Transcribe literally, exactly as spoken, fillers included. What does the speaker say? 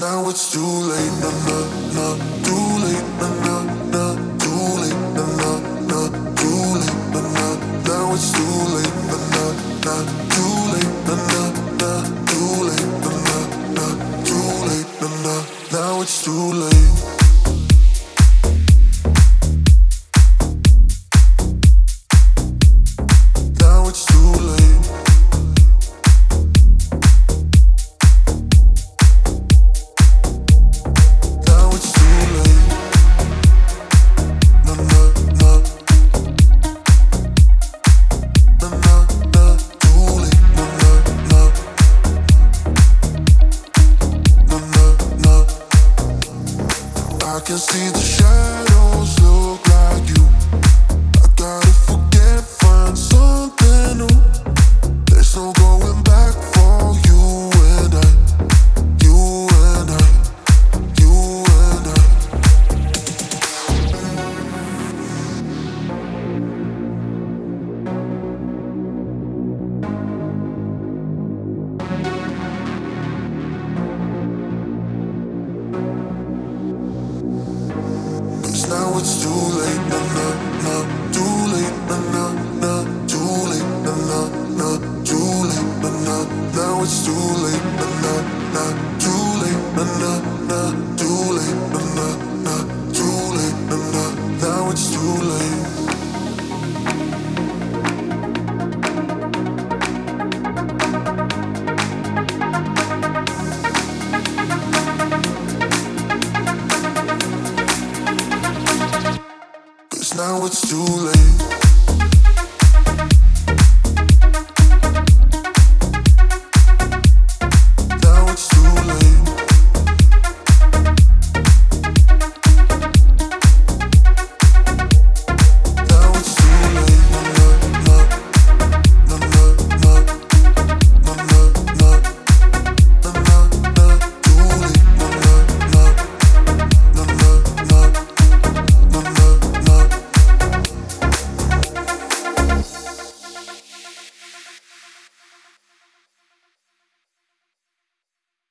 Now it's too late, nah, nah, nah, too late, nah, nah, nah, too late, nah, nah, nah, too late, nah, nah, now it's too late, nah, nah, nah, too late, nah, nah, nah, too late, nah, nah, nah, too late, nah, nah, now it's too late. Now it's too late. Now it's too late. Na na na. Na na na. Too late. Na na na. Na na na. I can see the shadows look like you. I gotta forget, find something new. There's no going back for you and I. You and I. You and I. Cause now it's too